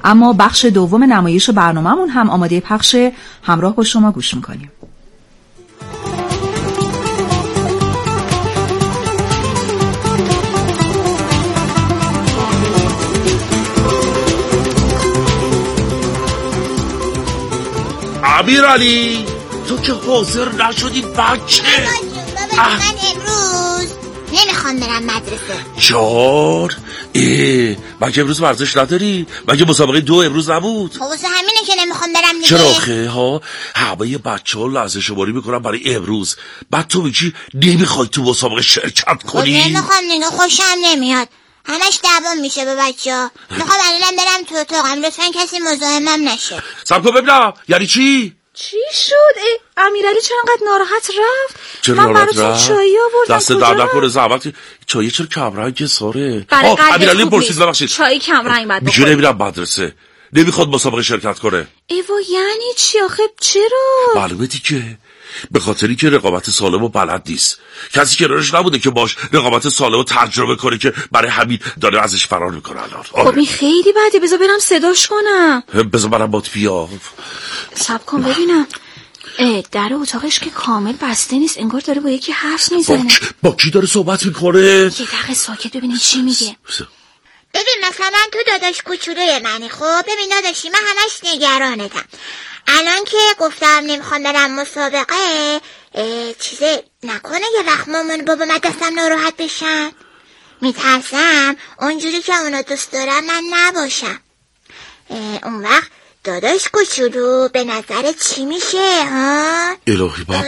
اما بخش دوم نمایش برنامه‌مون هم آماده پخش. همراه با شما گوش میکنیم. امیرعلی تو که حاضر نشدی بچه. من امروز نمیخوام برم مدرسه. جان مگه امروز ورزش نداری؟ مگه مسابقه 2 امروز نبود؟ خب واسه همینه که نمیخوام برم دیگه. چرا آخه ها؟ همه بچه‌ها لحظه شماری میکنن برای امروز، بعد تو میگی نمیخوای تو مسابقه شرکت کنی؟ خب نمیخوام دیگه، خوشم نمیاد، همش دعوا میشه با بچه‌ها. میخوام الان برم تو اتاقم، لطفاً کسی مزاحمم نشه. صبر کن ببینم یعنی چی؟ چی شد؟ امیرعلی چرا انقدر ناراحت رفت؟ چرا من براتون چایی آوردم. دست در نکنه زحمت. چایی چرا کمرنگ ساره؟ امیرعلی پرسید ببخشید. چای کمرنگ بعد میگه نمیرم مدرسه، نمیخواد مسابقه شرکت کنه. ایوا یعنی چی آخه؟ چرا؟ معلومه دیگه، به خاطری که رقابت سالم و بلد نیست. کسی کنارش نبوده که باش رقابت سالم و تجربه کنه که برای همین داره ازش فرار میکنه الان. خب این خیلی بده، بذار برم صداش کنم. بذار برم بات بیا. صبر کن ببینم. در اتاقش که کامل بسته نیست، انگار داره با یکی حرف میزنه. با کی داره صحبت میکنه؟ یه دقیقه ساکت ببینیم چی میگه. ببین مثلا تو داداش کوچولوی منی، خب ببین داداشی من همش نگرانتم. الان که گفتم نمیخوام برم مسابقه، چیزه نکنه یه وقت مامان بابا من دستم ناراحت بشن. میترسم اونجوری که اونا دوست دارن من نباشم. اون وقت داداش کوچولو به نظر چی میشه ها؟ الهی بابا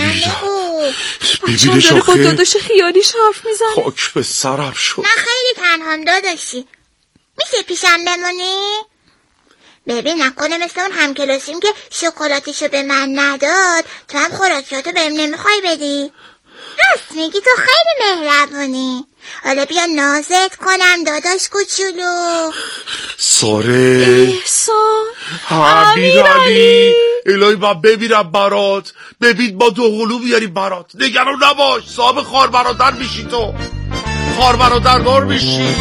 ببینش داره با داداش خیالیش حرف میزنه. خاک به سرم شد. من خیلی تنهام داداشی، میشه پیشم بمونی؟ ببین نکنه مثل اون همکلاسیم که شکلاتشو به من نداد تو هم خوراکیاتو بهم نمیخوای بدی. راست میگی، تو خیلی مهربونی. حالا بیا نازت کنم داداش کوچولو. ساره امیرعلی الهی من ببینم برات. ببین با 2 قلو بیاریم برات، نگران نباش. صاحب خوار برادر میشی، تو خوار برادردار میشی.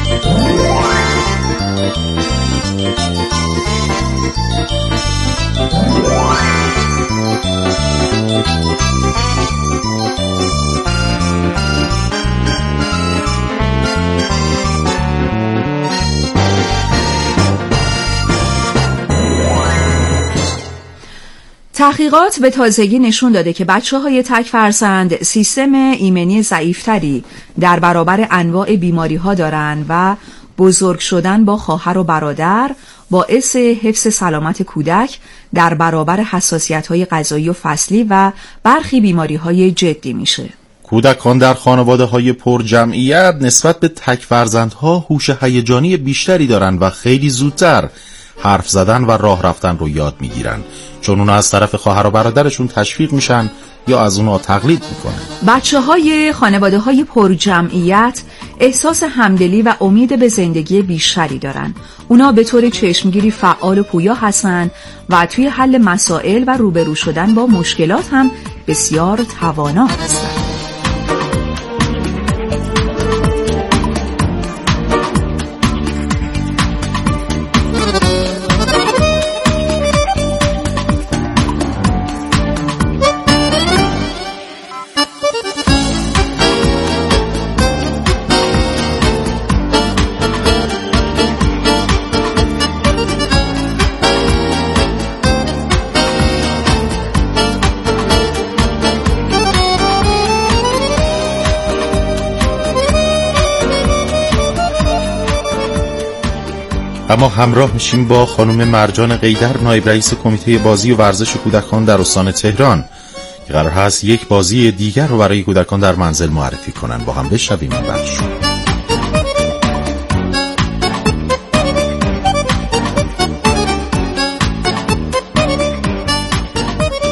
تحقیقات به تازگی نشون داده که بچه‌های تک فرزند سیستم ایمنی ضعیف‌تری در برابر انواع بیماری‌ها دارند و بزرگ شدن با خواهر و برادر باعث حفظ سلامت کودک در برابر حساسیت‌های غذایی و فصلی و برخی بیماری‌های جدی میشه. کودکان در خانواده‌های پر جمعیت نسبت به تک فرزندها هوش هیجانی بیشتری دارند و خیلی زودتر حرف زدن و راه رفتن رو یاد میگیرن، چون اونا از طرف خواهر و برادرشون تشویق میشن یا از اونا تقلید میکنن. بچه‌های خانواده‌های پر جمعیت احساس همدلی و امید به زندگی بیشتری دارن. اونا به طور چشمگیری فعال و پویا هستن و توی حل مسائل و روبرو شدن با مشکلات هم بسیار توانا هستن. اما همراه میشیم با خانم مرجان قیدر، نایب رئیس کمیته بازی و ورزش کودکان در استان تهران که قرار هست یک بازی دیگر رو برای کودکان در منزل معرفی کنن. با هم بشنویم این بخش. با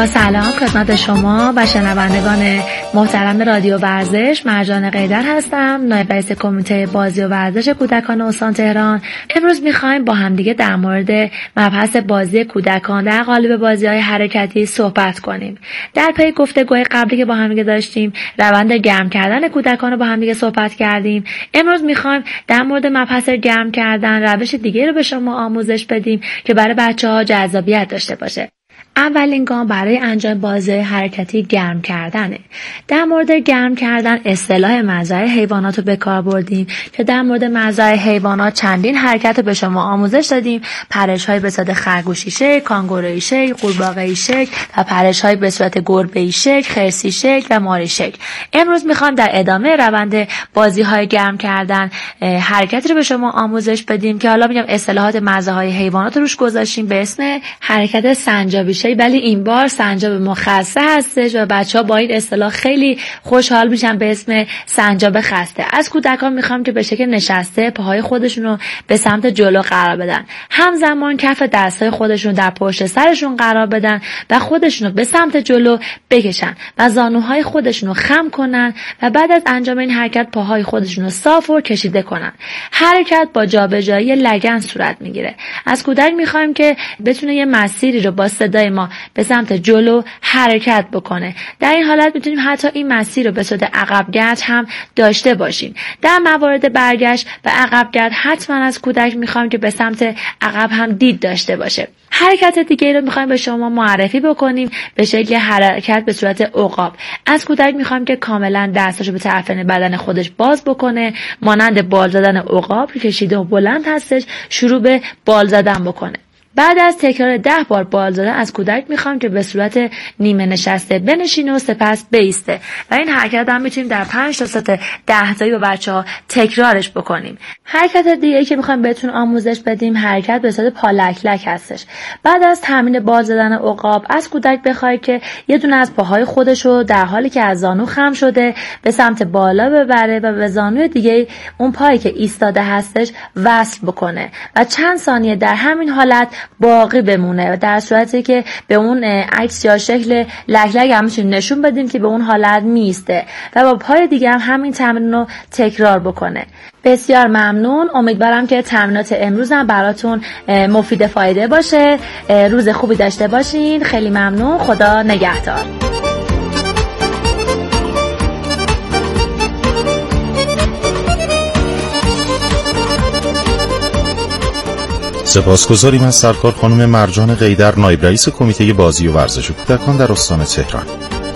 با سلام خدمت شما و شنوندگان محترم رادیو ورزش. مرجان قیدر هستم، نایب رئیس کمیته بازی و ورزش کودکان استان تهران. امروز می‌خوایم با همدیگه در مورد مبحث بازی کودکان در قالب بازی‌های حرکتی صحبت کنیم. در پی گفتگوهای قبلی که با همدیگه داشتیم، روند گرم کردن کودکان رو با همدیگه صحبت کردیم. امروز می‌خوایم در مورد مبحث گرم کردن روش دیگه رو به شما آموزش بدیم که برای بچه‌ها جذابیت داشته باشه. اولین گام برای انجام بازی حرکتی گرم کردنه. در مورد گرم کردن اصطلاح مزرعه حیوانات رو به کار بردیم که در مورد مزرعه حیوانات چندین حرکت رو به شما آموزش دادیم: پرش‌های به صورت خرگوشی شکل، کانگورویی شکل، قورباغه‌ای شکل و پرش‌های به صورت گربه‌ای شکل، خرسی شکل و ماری شکل. امروز می‌خوام در ادامه روند بازی‌های گرم کردن حرکتی رو به شما آموزش بدیم که حالا میگم اصطلاحات مزرعه‌های حیوانات روش گذاشتیم به اسم حرکت سنجابی، ولی این بار سنجاب مخصص هستش و بچه‌ها با این اصطلاح خیلی خوشحال میشن به اسم سنجاب خسته. از کودکان میخوام که به شکل نشسته پاهای خودشون رو به سمت جلو قرار بدن، همزمان کف دستای خودشون در پشت سرشون قرار بدن و خودشون رو به سمت جلو بکشن و زانوهای خودشون رو خم کنن و بعد از انجام این حرکت پاهای خودشون رو صاف و کشیده کنن. حرکت با جابجایی لگن صورت میگیره. از کودک میخوایم که بتونه یه مسیری رو با صدای ما به سمت جلو حرکت بکنه. در این حالت میتونیم حتی این مسیر رو به صورت عقبگرد هم داشته باشیم. در موارد برگشت به عقبگرد حتما از کودک میخوایم که به سمت عقب هم دید داشته باشه. حرکت دیگه رو میخوایم به شما معرفی بکنیم به شکل حرکت به صورت عقاب. از کودک میخوایم که کاملا دستاشو به طرفین بدن خودش باز بکنه، مانند بال زدن عقاب که کشیده و بلند هستش شروع به بال زدن بکنه. بعد از تکرار 10 بار بال زدن از کودک میخوام که به صورت نیمه نشسته بنشینه و سپس بایسته و این حرکت هم میتونیم در 5 تا ست 10 تایی با بچه‌ها تکرارش بکنیم. حرکت دیگه که میخوام بهتون آموزش بدیم حرکت به صورت پالکلک هستش. بعد از تمرین بال زدن عقاب از کودک بخواید که یه دونه از پاهای خودشو در حالی که از زانو خم شده به سمت بالا ببره و به زانوی دیگه اون پایی که ایستاده هستش وصل بکنه و چند ثانیه در همین حالت باقی بمونه، در صورتی که به اون عکس یا شکل لگلگ هم میتونیم نشون بدیم که به اون حالت میسته و با پای دیگه هم همین تمرین رو تکرار بکنه. بسیار ممنون. امیدوارم که تمرینات امروز هم براتون مفید فایده باشه. روز خوبی داشته باشین. خیلی ممنون. خدا نگهدار. سپاسگزاریم از سرکار خانم مرجان قیدر، نایب رئیس کمیته بازی و ورزش کودکان در استان تهران.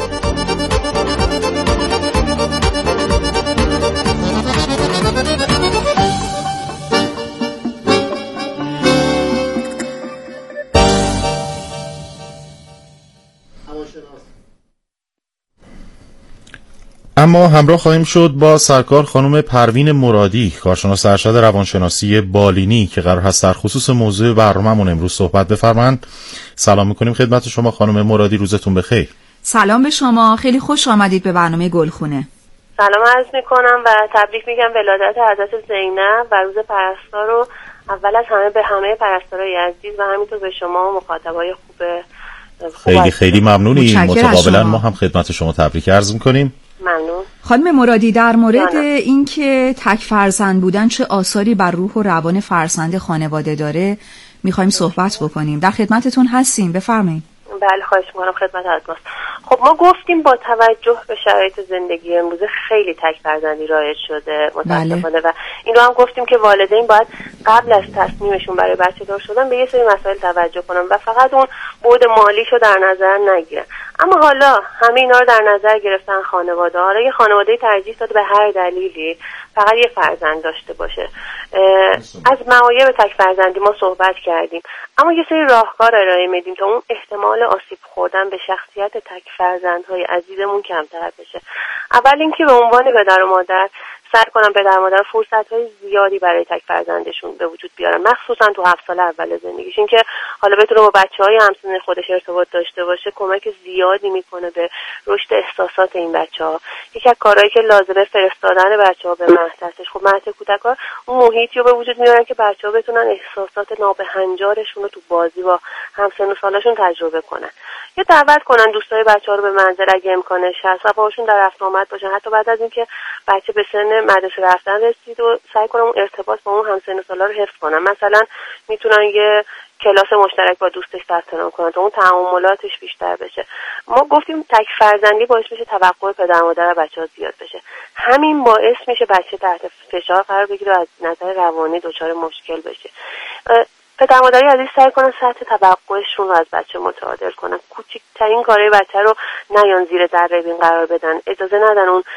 اما همراه خواهیم شد با سرکار خانم پروین مرادی، کارشناس ارشد روانشناسی بالینی که قرار هست در خصوص موضوع برنامه‌مون امروز صحبت بفرمایند. سلام می‌کنیم خدمت شما خانم مرادی، روزتون بخیر. سلام به شما، خیلی خوش آمدید به برنامه گلخونه. سلام عرض می‌کنم و تبریک میگم به ولادت حضرت زینب و روز پرستار رو اول از همه به همه پرستارای عزیز و همینطور به شما و مخاطبای خوب خیلی ممنونیم. متقابلا ما هم خدمت شما تبریک عرض می‌کنیم. ممنون. خانم مرادی، در مورد اینکه تک فرزند بودن چه آثاری بر روح و روان فرزند خانواده داره میخوایم صحبت بکنیم. در خدمتتون هستیم، بفرمایید. بله خواهش می‌کنم، خدمت حضرت. خب ما گفتیم با توجه به شرایط زندگی امروز خیلی تک فرزندی رایج شده متأسفانه و این رو هم گفتیم که والدین باید قبل از تصمیمشون برای بچه دار شدن به یه سری مسائل توجه کنن و فقط اون بعد مالیشو در نظر نگیرن. اما حالا همه اینا رو در نظر گرفتن خانواده ها. یه خانواده ترجیح داده به هر دلیلی فقط یه فرزند داشته باشه. از معایب تک فرزندی ما صحبت کردیم، اما یه سری راهکار ارائه میدیم تا اون احتمال آسیب خوردن به شخصیت تک فرزندهای عزیزمون کمتر بشه. اول اینکه به عنوان پدر و مادر سعی کنم پدر و مادر فرصت‌های زیادی برای تک فرزندشون به وجود بیارن، مخصوصا تو 7 سال اول زندگیش. این که حالا بتونه با بچه‌های همسن خودش ارتباط داشته باشه کمک زیادی میکنه به رشد احساسات این بچه‌ها. یکی از کارهایی که لازمه فرستادن بچه‌ها به مهد هستش. خب مهد کودکان اون محیطی رو به وجود میارن که بچه‌ها بتونن احساسات نابهنجارشون رو رو تو بازی با همسن و سالاشون تجربه کنن. یا دعوت کنن دوستای بچه‌ها رو به منزل اگه امکانش هست و باهاشون در رفت آمد باشن، حتی بعد از اینکه بچه به سن مدرسه رفتن رسید و سعی کنن اون ارتباط با اون همسن و سالا رو حفظ کنن. مثلا میتونن یه کلاس مشترک با دوستش ثبت نام کنن تا اون تعاملاتش بیشتر بشه. ما گفتیم تک فرزندی باعث میشه توقع پدر مادر بچه‌ها زیاد بشه. همین باعث میشه بچه تحت فشار قرار بگیره و از نظر روانی دچار مشکل بشه. پدر مادری عزیز سعی کنن سطح توقعشون رو از بچه متعادل کنن. کوچکترین کارهای بچه رو نیان زیر دره قرار بدن. اجازه ندن اون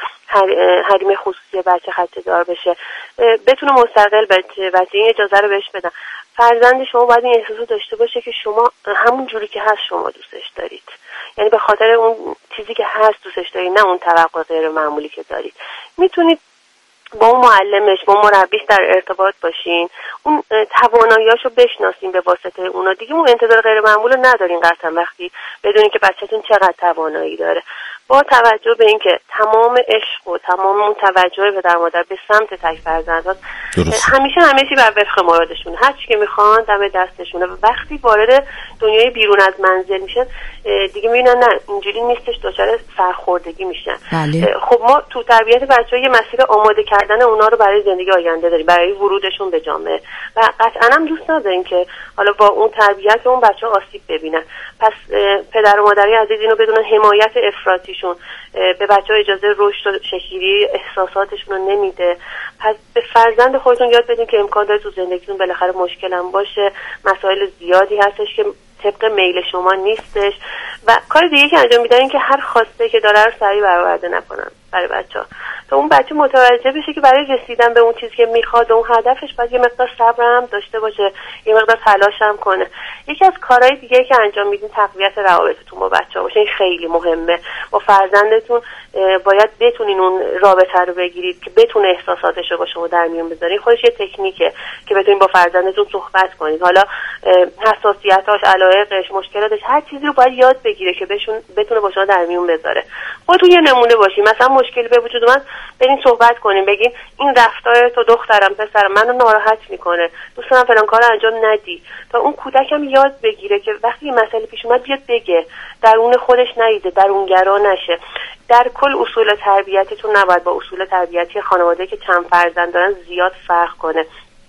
حریم خصوصی بچه خدشه دار بشه. بتونه مستقل بچه این اجازه رو بهش بدن. فرزند شما باید این احساس داشته باشه که شما همون جوری که هست شما دوستش دارید. یعنی به خاطر اون چیزی که هست دوستش دارید، نه اون توقع غیر معمولی که دارید. میتونید با اون معلمش، با اون مربیش در ارتباط باشین، اون تواناییاشو بشناسین به واسطه اونا. دیگه اون انتظار غیر معمول ندارین قطعا وقتی بدونین که بچه‌تون چقدر توانایی داره. با توجه به اینکه تمام عشق و تمام اون توجه پدر مادر به سمت تک فرزندها همیشه بر وفق مرادشونه، هر چی که میخوان دم دستشونه. و وقتی وارد دنیای بیرون از منزل میشن دیگه میبینن نه اینجوری نیستش، دچار سرخوردگی میشن. بله. خب ما تو تربیت بچه‌ها یه مسیر آماده کردن اونا رو برای زندگی آینده داریم، برای ورودشون به جامعه، و قطعا هم دوست نداریم که حالا با اون تربیت اون بچه‌ها آسیب ببینن. پس پدر و مادری عزیز اینو بدونن حمایت افراطیشون به بچه‌ها اجازه رشد و شکلی احساساتشون رو نمیده. پس به فرزند خودتون یاد بدین که امکان داره تو زندگیتون بالاخره مشکل هم باشه، مسائل زیادی هستش که طبق میل شما نیستش. و کار دیگه که انجام میدن این که هر خواسته که داره رو سریع برآورده نکنن برای بچه‌ها، تا اون بچه متوجه بشه که برای رسیدن به اون چیزی که میخواد و اون هدفش باید یه مقدار صبر هم داشته باشه، یه مقدار تلاش هم کنه. یکی از کارهای دیگه که انجام میدین تقویت روابطتون با بچه‌ها باشه. این خیلی مهمه. با فرزندتون باید بتونین اون رابطه رو بگیرید که بتونه احساساتش رو با شما در میون بذاره. خودش یه تکنیکه که بتونین با فرزندتون صحبت کنید. حالا حساسیتاش، علایقش، مشکلاتش، هر چیزی رو باید یاد بگیره که بتونه با شما در میون بذاره. خودتون یه نمونه باشین. مثلا مشکلی به وجود اومد برین صحبت کنین، بگین این رفتار تو دخترم پسرم منو ناراحت میکنه، دوست دارم فلان کارو انجام ندی، تا اون کودکم یاد بگیره که وقتی این مسئله پیش اومد بیاد بگه، درون خودش نیده، درونگرا نشه. در کل اصول تربیتیتون نباید با اصول تربیتی خانواده که چند فرزند دارن زیاد فرق کنه.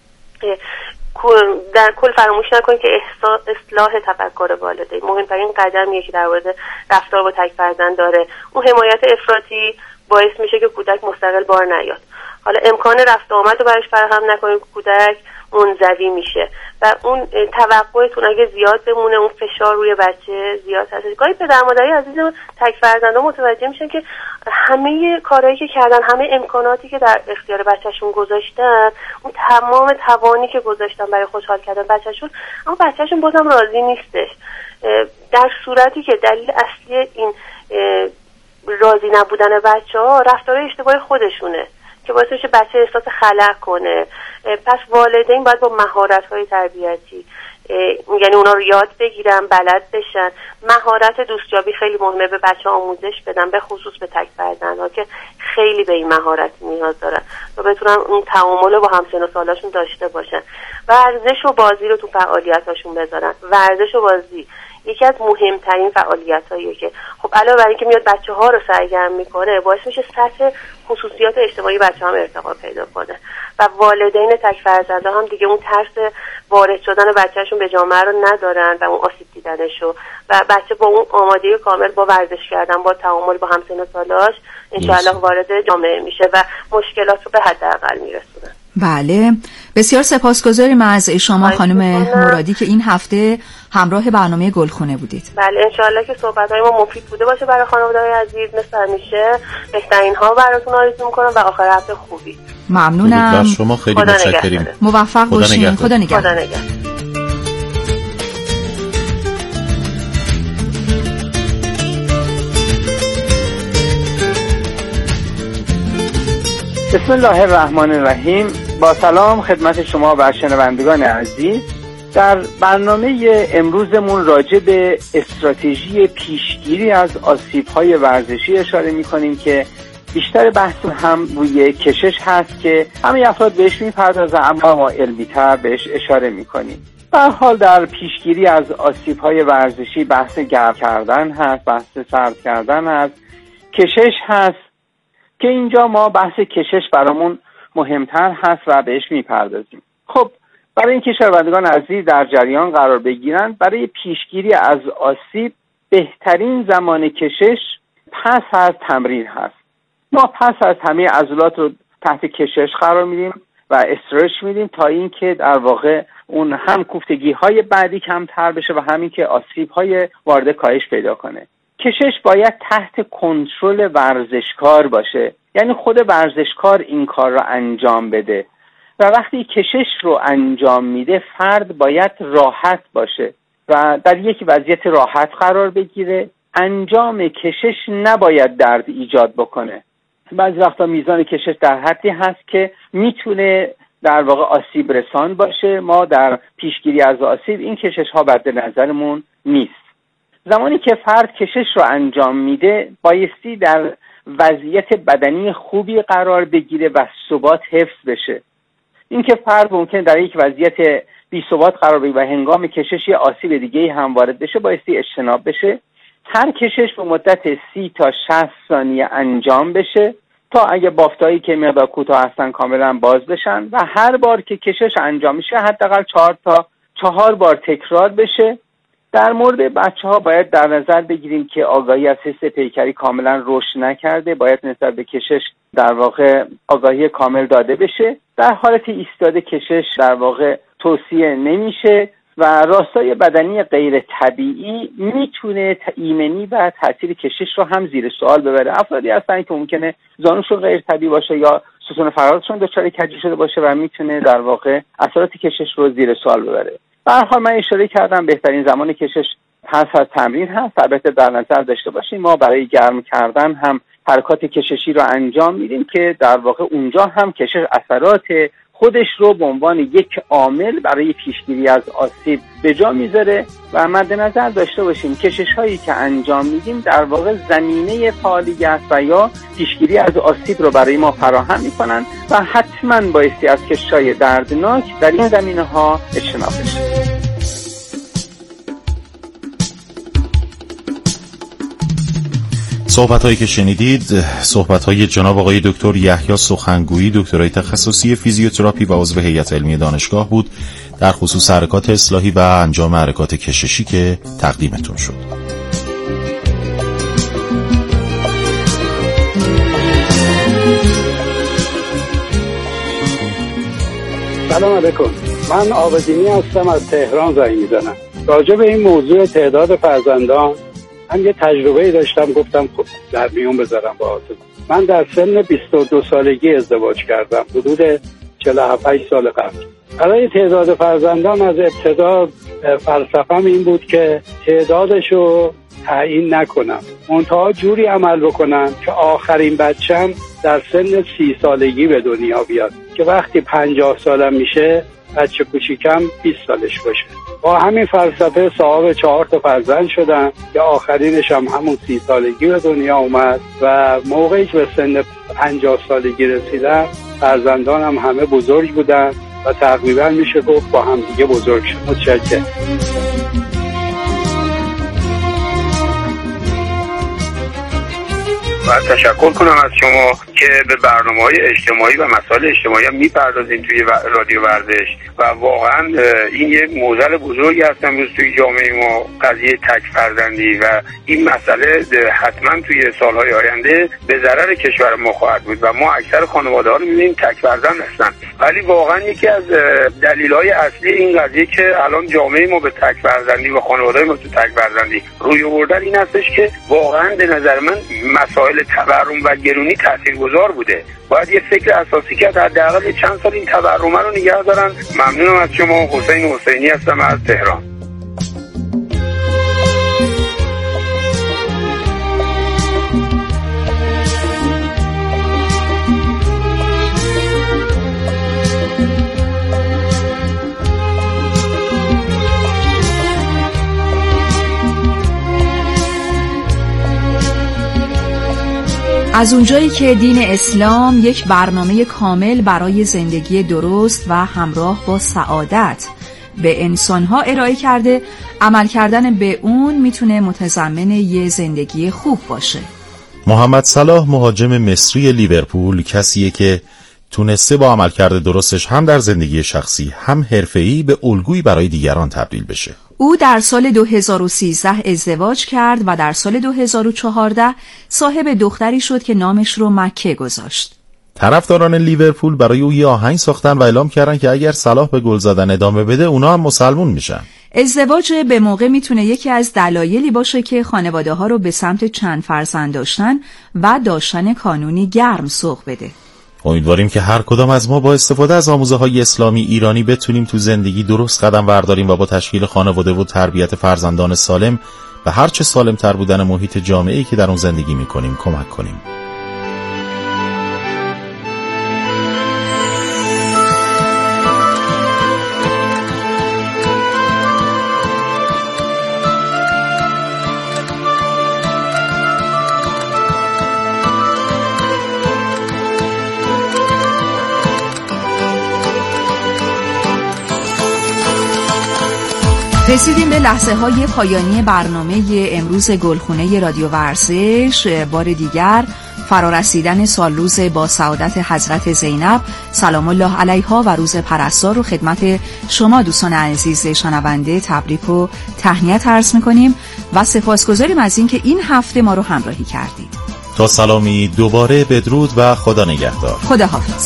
در کل فراموش نکنید که اصلاح تفکر والدین مهمترین قدمیه که در مورد رفتار با تک فرزند داره. اون حمایت افراطی باعث میشه که کودک مستقل بار نیاد. حالا امکان رفت و آمد رو براش فراهم نکنید، کودک منزوی میشه و اون توقعتون اگه زیاد بمونه، اون فشار روی بچه زیاد هست. گاهی پدر مادری عزیزم تک فرزندا متوجه میشن که همه کارهایی که کردن، همه امکاناتی که در اختیار بچه‌شون گذاشتن، اون تمام توانی که گذاشتن برای خوشحال کردن بچه‌شون، اما بچه‌شون بازم راضی نیستش. در صورتی که دلیل اصلی این راضی نبودن بچه‌ها رفتار اشتباه خودشونه که باعث میشه بچه احساس خلأ کنه. پس والدین باید با مهارت‌های تربیتی، یعنی اونا رو یاد بگیرن، بلد بشن. مهارت دوستیابی خیلی مهمه، به بچه آموزش بدن، به خصوص به تک فرزندها که خیلی به این مهارت نیاز دارن و بتونن اون تعامل رو با همسن و سالاشون داشته باشن. ورزش و بازی رو تو فعالیتاشون بذارن. ورزش و بازی یکی از مهمترین فعالیتاییه که خب علاوه بر اینکه میاد بچه‌ها رو سرگرم میکنه، باعث میشه سطح خصوصیات اجتماعی بچه‌ها هم ارتقا پیدا کنه و والدین تک فرزنده هم دیگه اون ترس وارد شدن بچه‌شون به جامعه رو ندارن و اون آسیب دیدنشو، و بچه با اون آمادگی کامل با ورزش کردن، با تعامل با همسن و سالاش انشاءالله وارد جامعه میشه و مشکلات رو به حداقل میرسونه. بله، بسیار سپاسگزاریم از شما خانم مرادی که این هفته همراه برنامه گلخونه بودید. بله، انشاءالله که صحبت‌های ما مفید بوده باشه برای خانواده‌های عزیز. مثل همیشه بهترین ها براتون آرزو می‌کنم و آخر هفته خوبی. ممنونم. شما خیلی متشکریم. موفق باشین. خدا نگهدار. بسم الله الرحمن الرحیم. با سلام خدمت شما و شنوندگان عزیز. در برنامه امروزمون راجع به استراتژی پیشگیری از آسیب‌های ورزشی اشاره می‌کنیم که بیشتر بحث هم روی کشش هست که همه افراد بهش میپردازن، اما ما علمی‌تر بهش اشاره میکنیم. به هر حال در پیشگیری از آسیب‌های ورزشی بحث گرم کردن هست، بحث سرد کردن هست، کشش هست که اینجا ما بحث کشش برامون مهمتر هست و بهش میپردازیم. خب برای اینکه شنوندگان عزیز در جریان قرار بگیرن، برای پیشگیری از آسیب بهترین زمان کشش پس از تمرین هست. ما پس از همه عضلات رو تحت کشش قرار میدیم و استرچ میدیم تا اینکه در واقع اون هم کوفتگی‌های بعدی کمتر بشه و همین که آسیب‌های وارد کاهش پیدا کنه. کشش باید تحت کنترل ورزشکار باشه، یعنی خود ورزشکار این کار رو انجام بده و وقتی کشش رو انجام میده فرد باید راحت باشه و در یک وضعیت راحت قرار بگیره. انجام کشش نباید درد ایجاد بکنه. بعضی وقتا میزان کشش در حدی هست که میتونه در واقع آسیب رسان باشه. ما در پیشگیری از آسیب این کشش ها بد نظرمون نیست. زمانی که فرد کشش رو انجام میده بایستی در وضعیت بدنی خوبی قرار بگیره و ثبات حفظ بشه. اینکه فرد ممکن در یک وضعیت بی ثبات قرار بگیره و هنگام کشش یه آسیب دیگه هم وارد بشه بایستی اجتناب بشه. هر کشش به مدت 30 تا 60 ثانیه انجام بشه تا اگه بافتایی که مقدار کوتاه هستن کاملا باز بشن و هر بار که کشش انجام میشه حداقل 4 تا 4 بار تکرار بشه. در مورد بچه‌ها باید در نظر بگیریم که آگاهی از حس پیکری کاملا رشد نکرده، باید نسبت به کشش در واقع آگاهی کامل داده بشه. در حالت ایستاده کشش در واقع توصیه نمیشه و راستای بدنی غیر طبیعی میتونه ایمنی و تاثیر کشش رو هم زیر سوال ببره. افرادی هستن که ممکنه زانوشون غیر طبیعی باشه یا ستون فراتشون دچار کجی شده باشه و میتونه در واقع اثرات کشش رو زیر سوال ببره. به هر حال من اشاره کردم بهترین زمان کشش پس از تمرین هست. البته در نظر داشته باشیم ما برای گرم کردن هم حرکات کششی رو انجام میدیم که در واقع اونجا هم کشش اثرات خودش رو به عنوان یک عامل برای پیشگیری از آسیب به جا میذاره و مد نظر داشته باشیم کشش هایی که انجام میدیم در واقع زمینه فعالیت و یا پیشگیری از آسیب رو برای ما فراهم میکنن و حتما بایستی از کشش های دردناک در این زمینه ها اجتناب بشه. صحبت‌هایی که شنیدید صحبت‌های جناب آقای دکتر یحیی سخنگویی، دکترای تخصصی فیزیوتراپی و عضو هیئت علمی دانشگاه بود در خصوص حرکات اصلاحی و انجام حرکات کششی که تقدیمتون شد. سلام علیکم، من آبدینی هستم، از تهران زنگ میزنم. راجع به این موضوع تعداد فرزندان من یه تجربه‌ای داشتم، گفتم در میون بذارم باهاتون. من در سن 22 سالگی ازدواج کردم، حدود 47 سال قبل. برای تعداد فرزندان از ابتدا فلسفه‌م این بود که تعدادشو تعیین نکنم، منتها جوری عمل بکنم که آخرین بچه‌م در سن 30 سالگی به دنیا بیاد که وقتی 50 سالم میشه بچه کوچیکم 20 سالش باشه. با همین فلسفه صاحب 4 تا فرزند شدم که آخرینش هم همون 30 سالگی به دنیا اومد و موقعی که به سن 50 سالگی رسیدم فرزندانم همه بزرگ بودن و تقریبا میشه گفت با هم دیگه بزرگ شد. متشکرم. و تشکر کنم از شما که به برنامه‌های اجتماعی و مسائل اجتماعی هم میپردازین توی رادیو ورزش و واقعا این یه معضل بزرگی هست امروز توی جامعه ما، قضیه تک فرزندی، و این مسئله حتما توی سالهای آینده به ضرر کشور ما خواهد بود و ما اکثر خانواده‌ها رو می‌بینیم تک فرزند هستن. ولی واقعا یکی از دلایل اصلی این قضیه که الان جامعه ما به تک فرزندی و خانواده‌های ما تو تک فرزندی روی آوردن این هستش که واقعا به نظر من مسائل تورم و گرونی تاثیرگذار بوده. باید یه فکر اساسی کرد، حداقل چند سال این تورم رو نگه دارن. ممنونم از شما. حسین حسینی هستم از تهران. از اونجایی که دین اسلام یک برنامه کامل برای زندگی درست و همراه با سعادت به انسانها ارائه کرده، عمل کردن به اون میتونه متضمن یه زندگی خوب باشه. محمد صلاح مهاجم مصری لیورپول کسیه که تونسته با عملکرد درستش هم در زندگی شخصی هم حرفه‌ای به الگویی برای دیگران تبدیل بشه. او در سال 2013 ازدواج کرد و در سال 2014 صاحب دختری شد که نامش رو مکه گذاشت. طرفداران لیورپول برای او یه آهنگ ساختن و اعلام کردن که اگر صلاح به گل زدن ادامه بده اونا هم مسلمون میشن. ازدواج به موقع میتونه یکی از دلایلی باشه که خانواده ها رو به سمت چند فرزند داشتن و داشتن قانونی گرم سوق بده. امیدواریم که هر کدام از ما با استفاده از آموزه‌های اسلامی ایرانی بتونیم تو زندگی درست قدم برداریم و با تشکیل خانواده و تربیت فرزندان سالم به هر چه سالم‌تر بودن محیط جامعه‌ای که در اون زندگی می‌کنیم کمک کنیم. رسیدیم به لحظه های پایانی برنامه امروز گلخونه رادیو ورزش. بار دیگر فرارسیدن سالروز با سعادت حضرت زینب سلام الله علیها و روز پرستار رو خدمت شما دوستان عزیز شنونده تبریک و تهنیت عرض میکنیم و سپاسگزاریم از اینکه این هفته ما رو همراهی کردید. تا سلامی دوباره، بدرود و خدا نگهدار. خدا حافظ.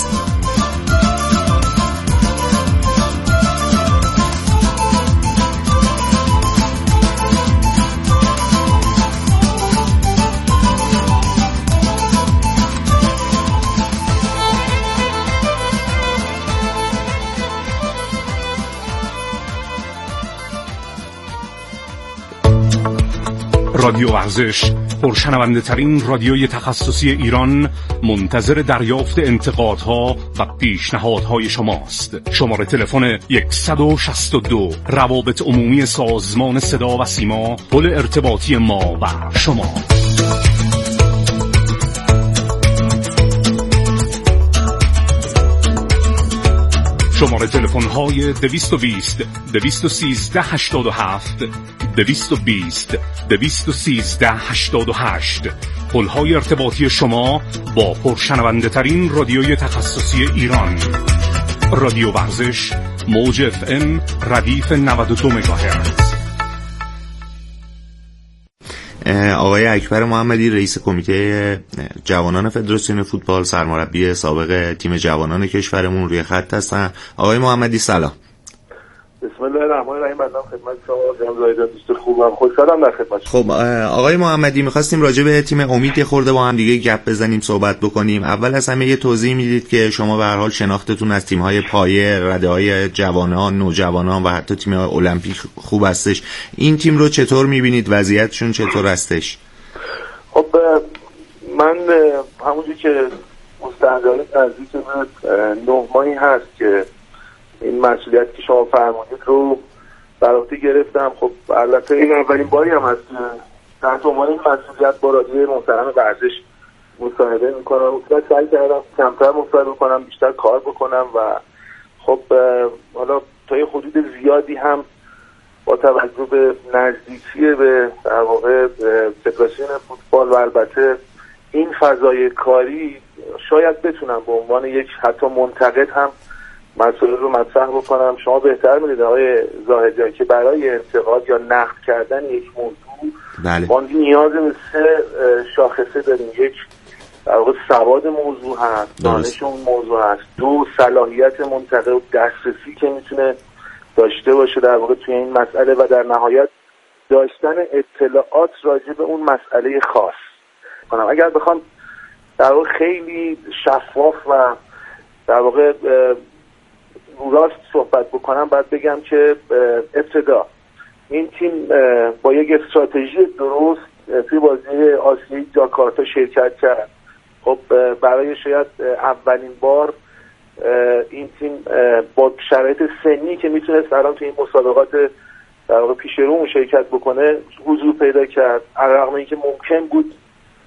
رادیو ورزش، پرشنونده ترین رادیوی تخصصی ایران، منتظر دریافت انتقادها و پیشنهادهای شماست. شماره تلفن 162 روابط عمومی سازمان صدا و سیما، پل ارتباطی ما و شما. شماره تلفن های 220 213 87 220 213 88، پل‌های ارتباطی شما با پرشنونده ترین رادیوی تخصصی ایران. رادیو ورزش، موج FM ردیف 92 مگاهرتز. آقای اکبر محمدی رئیس کمیته جوانان فدراسیون فوتبال، سرمربی سابق تیم جوانان کشورمون روی خط هستن. آقای محمدی سلام. بسم الله الرحمن الرحیم. بعدم خدمت شما جناب زاهدی دوست خوبم، خوشحالم در خدمت شما. خب آقای محمدی می‌خواستیم راجع به تیم امید خورده با هم دیگه گپ بزنیم، صحبت بکنیم. اول از همه یه توضیح میدید که شما به هر حال شناختتون از تیم‌های پایه، رده‌های جوانان، نوجوانان و حتی تیم المپیک خوب هستش. این تیم رو چطور می‌بینید؟ وضعیتشون چطور هستش؟ خب من همونجوری که مستحضرانه نزدیک به 9 ماهی هست که این مسئولیت که شما فرمودید رو بر عهده گرفتم. خب البته این اولین باری هم است که تحت عنوان این مسئولیت با رادیو محترم ورزش مصاحبه میکنم. اصلا سعی کردم کمتر مصاحبه کنم، بیشتر کار بکنم و خب حالا تا یه حدود زیادی هم با توجه به نزدیکی به در واقع فدراسیون فوتبال و البته این فضای کاری شاید بتونم به عنوان یک حتی منتقد هم مسئله رو مطرح بکنم. شما بهتر می‌دونید آقای زاهدی که برای انتقاد یا نقد کردن یک موضوع ما نیاز به 3 شاخصه داریم. یک در واقع سواد موضوع هست، دانش اون موضوع هست. 2 صلاحیت منتقد و دسترسی که میتونه داشته باشه در واقع توی این مسئله و در نهایت داشتن اطلاعات راجع به اون مسئله خاص. اگر بخوام در واقع خیلی شفاف و در واقع راست صحبت بکنم، باید بگم که ابتدا این تیم با یک استراتژی درست توی بازی آسیایی جاکارتا شرکت کرد. خب برای شاید اولین بار این تیم با شرایط سنی که میتونست الان توی این مسابقات در واقع پیش رو مشارکت بکنه حضور پیدا کرد، علیرغم اینکه ممکن بود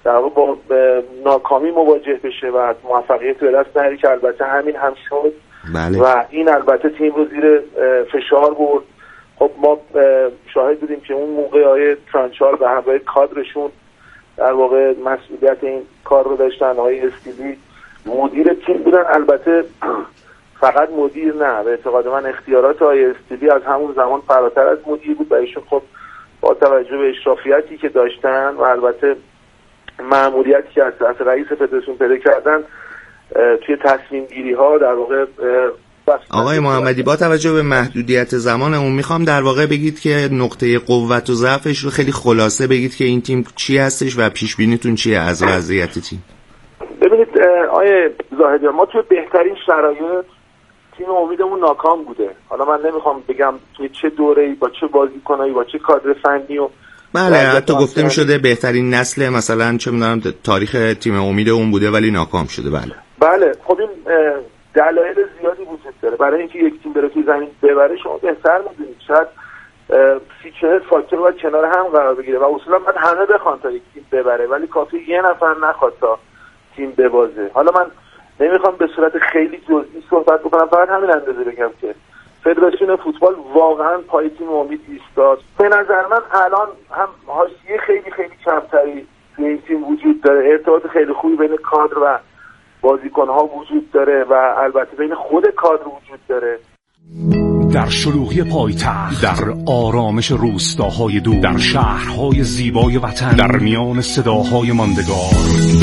در واقع با ناکامی مواجه بشه و موفقیت به دست نیاره که البته همین هم شد. بله. و این البته تیم رو زیر فشار برد. خب ما شاهد بودیم که اون موقع آقای ترانچال به همراه کادرشون در واقع مسئولیت این کار رو داشتن. آقای استیلی مدیر تیم بودن. البته فقط مدیر نه، به اعتقاد من اختیارات آقای استیلی از همون زمان فراتر از مدیر بود و ایشون خب با توجه به اشرافیتی که داشتن و البته مأموریتی که از رئیس فدراسیون پیدا کردن توی تصمیم گیری ها در واقع آقای محمدی با توجه به محدودیت زمانمون میخوام در واقع بگید که نقطه قوت و ضعفش رو خیلی خلاصه بگید که این تیم چی هستش و پیش بینیتون چیه از وضعیت تیم. ببینید آقای زاهدی، ما توی بهترین شرایط تیم امیدمون ناکام بوده. حالا من نمیخوام بگم توی چه دوره‌ای با چه بازیکنایی با چه کادر فنی و بله حتی گفته می‌شده بهترین نسل مثلا چه می‌دونم تاریخ تیم امید اون بوده ولی ناکام شده. بله خب این دلایل زیادی وجود داره برای اینکه یک تیم بره توی زمین ببره. شما بهتر می‌دونید شاید 30-40 فاکتور باید کنار هم قرار بگیره و اصولا باید همه بخوان تا یک تیم ببره ولی کافی یه نفر نخواد تا تیم ببازه. حالا من نمیخوام به صورت خیلی جزئی صحبت بکنم، فقط همین اندازه بگم که فدراسیون فوتبال واقعا پای تیم امید ایستاد. به نظر من الان هم حاشیه خیلی خیلی کمتری توی این تیم وجود داره، ارتباط خیلی خوبی بین کادر و بازیکن‌ها وجود داره و البته بین خود کادر وجود داره. در شلوغی پایتخت، در آرامش روستاهای دور، در شهرهای زیبای وطن، در میان صداهای ماندگار،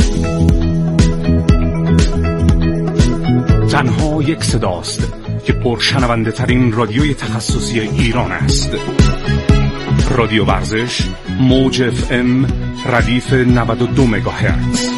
تنها یک صداست که پرشنونده ترین رادیوی تخصصی ایران است. رادیو ورزش، موج FM، ردیف 92 مگاهرتز.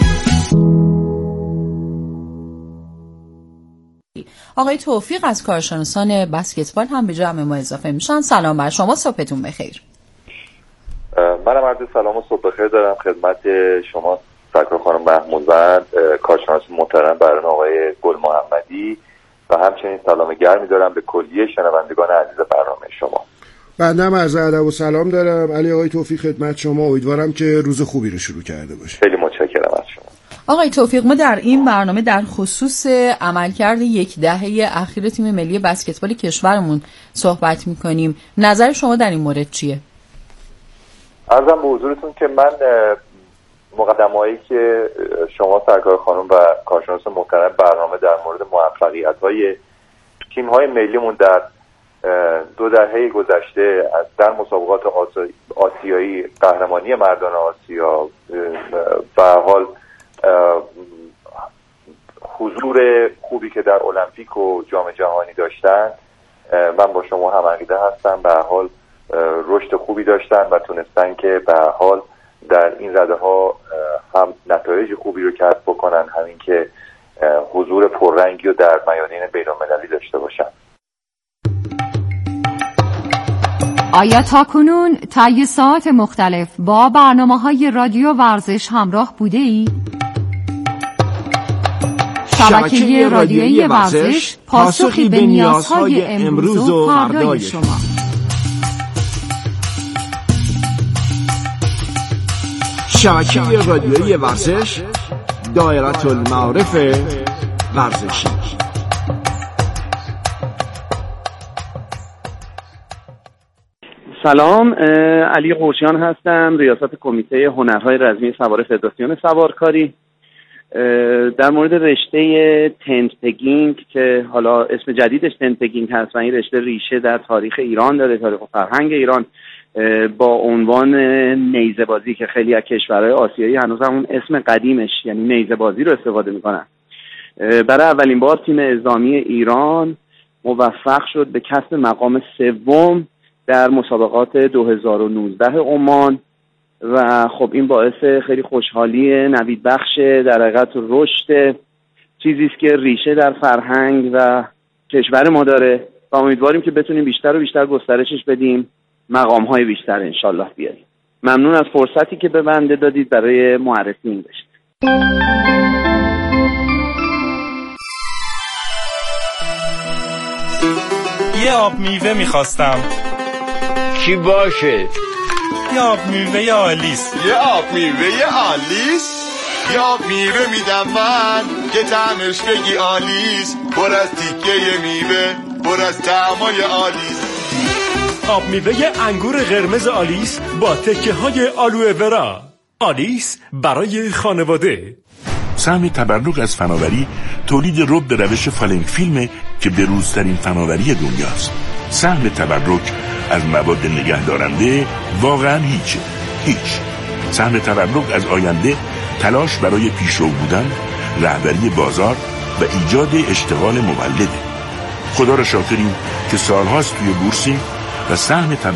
آقای توفیق از کارشناسان بسکتبال هم به جمع ما اضافه میشن. سلام بر شما، صبحتون بخیر. منم عرض سلام و صبح بخیر دارم خدمت شما سرکار خانم محمودوند، کارشناس محترم برنامه آقای گل محمدی و همچنین سلام گرمی دارم به کلیه شنوندگان عزیز برنامه شما. بنده عرض ادب و سلام دارم. علی آقای توفیق خدمت شما، امیدوارم که روز خوبی رو شروع کرده باشید. خیلی متشکرم از شما. آقای توفیق، ما در این برنامه در خصوص عملکرد یک دهه اخیر تیم ملی بسکتبال کشورمون صحبت می‌کنیم. نظر شما در این مورد چیه؟ عرضم به حضورتون که من مقدمه‌ای که شما سرکار خانم و کارشناس محترم برنامه در مورد موفقیت‌های تیم‌های ملیمون در 2 دهه گذشته در مسابقات آسیایی، قهرمانی مردان آسیا و حال حضور خوبی که در المپیک و جام جهانی داشتن، من با شما هم عقیده هستم. به حال رشد خوبی داشتن و تونستن که به حال در این رده ها هم نتایج خوبی رو کسب بکنن، همین که حضور پررنگی رو در میادین بین‌المللی داشته باشن. آیا تاکنون طی ساعات مختلف با برنامه‌های رادیو ورزش همراه بوده ای؟ شبکه رادیویی ورزش پاسخی به نیازهای امروز و فردای شما. شبکه رادیویی ورزش، دایره المعارف ورزشی. سلام، علی قوشیان هستم، ریاست کمیته هنرهای رزمی سوار فدراسیون سوارکاری. در مورد رشته تنت پگینگ که حالا اسم جدیدش تنت پگینگ هست و این رشته ریشه در تاریخ ایران داره، تاریخ و فرهنگ ایران، با عنوان نیزه بازی که خیلی از کشورهای آسیایی هنوز همون اسم قدیمش یعنی نیزه بازی رو استفاده میکنن. برای اولین بار تیم اعزامی ایران موفق شد به کسب مقام 3 در مسابقات 2019 عمان و خب این باعث خیلی خوشحالی نوید بخش در حقیقت رشد چیزی است که ریشه در فرهنگ و کشور ما داره و امیدواریم که بتونیم بیشتر و بیشتر گسترشش بدیم، مقام‌های بیشتر انشالله بیاریم. ممنون از فرصتی که به بنده دادید برای معرفی این رشته. یه آب میوه میخواستم. چی باشه؟ یه آب میوه آلیس. یه آب میوه آلیس؟ یه آب میوه میدم من که طعمش بگی آلیس، پر از تیکه میوه، پر از طعمای آلیس. آب میوه انگور قرمز آلیس با تکه های آلوه ورا. آلیس برای خانواده. سهم تبرک از فناوری تولید رب روش فالنگ فیلمه که بروزترین فناوری دنیاست. سهم تبرک از مواد نگهدارنده واقعا هیچ. سهم تبرک از آینده تلاش برای پیشرو بودن، رهبری بازار و ایجاد اشتغال مولده. خدا را شاکریم که سالهاست توی بورسیم و سهم